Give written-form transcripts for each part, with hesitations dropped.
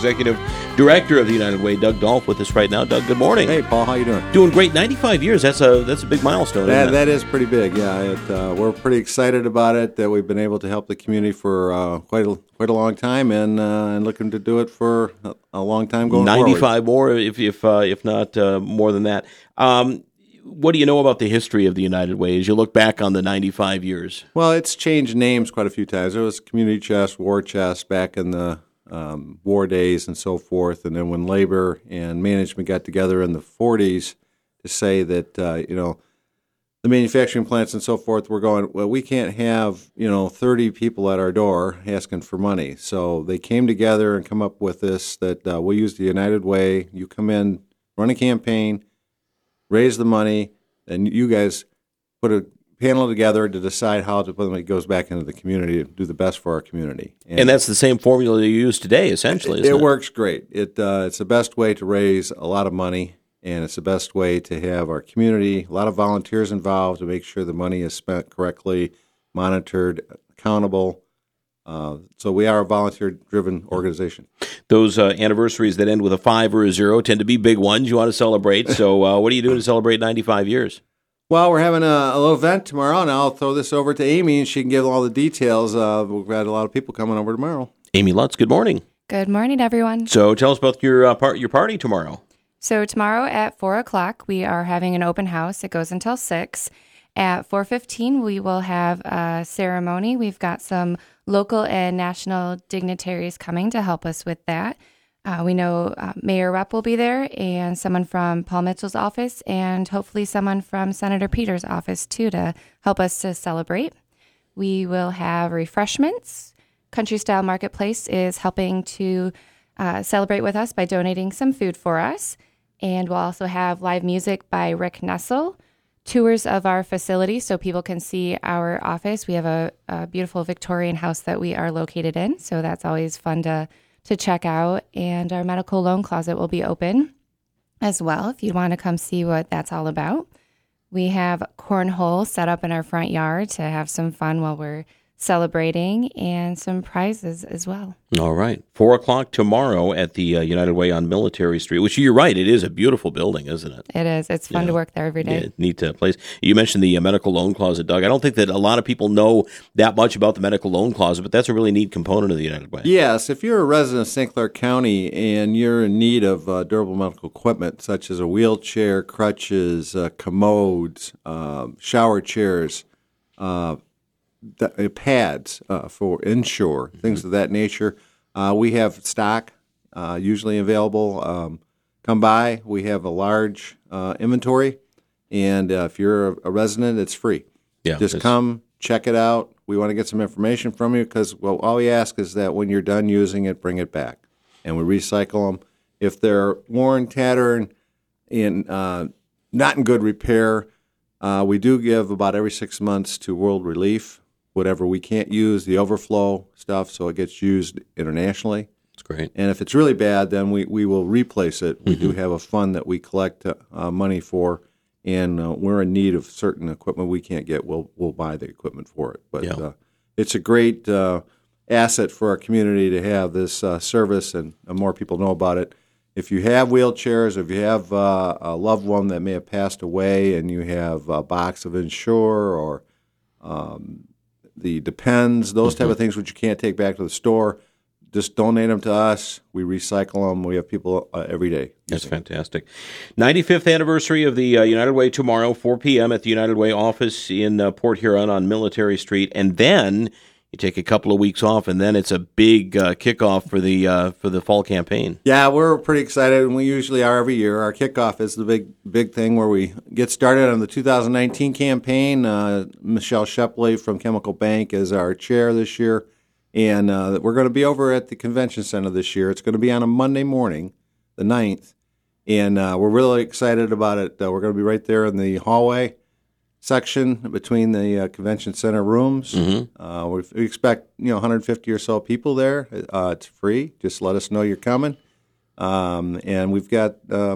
Executive Director of the United Way, Doug Dolph, with us right now. Doug, good morning. Hey, Paul, how you doing? Doing great. 95 years. That's a big milestone. Isn't it? That is pretty big. Yeah, we're pretty excited about it. That we've been able to help the community for quite a long time, and looking to do it for a long time going 95 forward. more, if not more than that. What do you know about the history of the United Way as you look back on the 95 years? Well, it's changed names quite a few times. There was Community Chest, War Chest back in the war days and so forth, and then when labor and management got together in the 40s to say that the manufacturing plants and so forth were going, well, we can't have 30 people at our door asking for money. So they came together and come up with this that we'll use the United Way. You come in, run a campaign, raise the money, and you guys put a panel together to decide how to put it goes back into the community to do the best for our community. And that's the same formula you use today, essentially, isn't it? It works great. It's the best way to raise a lot of money, and it's the best way to have our community, a lot of volunteers involved to make sure the money is spent correctly, monitored, accountable. So we are a volunteer-driven organization. Those anniversaries that end with a 5 or a 0 tend to be big ones you want to celebrate. So what are you doing to celebrate 95 years? Well, we're having a little event tomorrow, and I'll throw this over to Amy, and she can give all the details. We've got a lot of people coming over tomorrow. Amy Lutz, good morning. Good morning, everyone. So tell us about your party tomorrow. So tomorrow at 4 o'clock, we are having an open house. It goes until 6. At 4:15, we will have a ceremony. We've got some local and national dignitaries coming to help us with that. We know Mayor Rupp will be there, and someone from Paul Mitchell's office, and hopefully someone from Senator Peters' office, too, to help us to celebrate. We will have refreshments. Country Style Marketplace is helping to celebrate with us by donating some food for us. And we'll also have live music by Rick Nessel, tours of our facility so people can see our office. We have a beautiful Victorian house that we are located in, so that's always fun to check out. And our medical loan closet will be open as well if you want to come see what that's all about. We have cornhole set up in our front yard to have some fun while we're celebrating, and some prizes as well. All right. 4 o'clock tomorrow at the United Way on Military Street, which you're right, it is a beautiful building, isn't it? It is. It's fun to work there every day. Yeah, neat place. You mentioned the medical loan closet, Doug. I don't think that a lot of people know that much about the medical loan closet, but that's a really neat component of the United Way. Yes. If you're a resident of St. Clair County and you're in need of durable medical equipment, such as a wheelchair, crutches, commodes, shower chairs, pads for Ensure, things of that nature. We have stock usually available. Come by. We have a large inventory, and if you're a resident, it's free. Yeah, just come, check it out. We want to get some information from you because all we ask is that when you're done using it, bring it back, and we recycle them. If they're worn, tattered, and not in good repair, we do give about every 6 months to World Relief. Whatever we can't use, the overflow stuff, so it gets used internationally. That's great. And if it's really bad, then we will replace it. We do have a fund that we collect money for, and we're in need of certain equipment we can't get. We'll buy the equipment for it. But it's a great asset for our community to have this service, and more people know about it. If you have wheelchairs, if you have a loved one that may have passed away, and you have a box of Ensure or the Depends, those type of things which you can't take back to the store, just donate them to us. We recycle them. We have people every day. That's fantastic. 95th anniversary of the United Way tomorrow, 4 p.m. at the United Way office in Port Huron on Military Street. And then you take a couple of weeks off, and then it's a big kickoff for the fall campaign. Yeah, we're pretty excited, and we usually are every year. Our kickoff is the big thing where we get started on the 2019 campaign. Michelle Shepley from Chemical Bank is our chair this year, and we're going to be over at the Convention Center this year. It's going to be on a Monday morning, the 9th, and we're really excited about it. We're going to be right there in the hallway section between the convention center rooms. We expect 150 or so people there. It's free. Just let us know you're coming. And we've got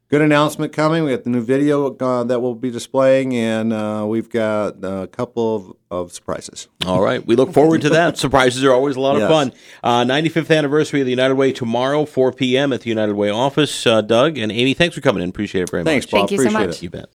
good announcement coming. We got the new video that we'll be displaying, and we've got a couple of surprises. All right. We look forward to that. Surprises are always a lot of Yes. fun. 95th anniversary of the United Way tomorrow, 4 p.m. at the United Way office. Doug and Amy, thanks for coming in. Appreciate it very Thanks, much. Bob. Thank you so Appreciate much. it. You bet.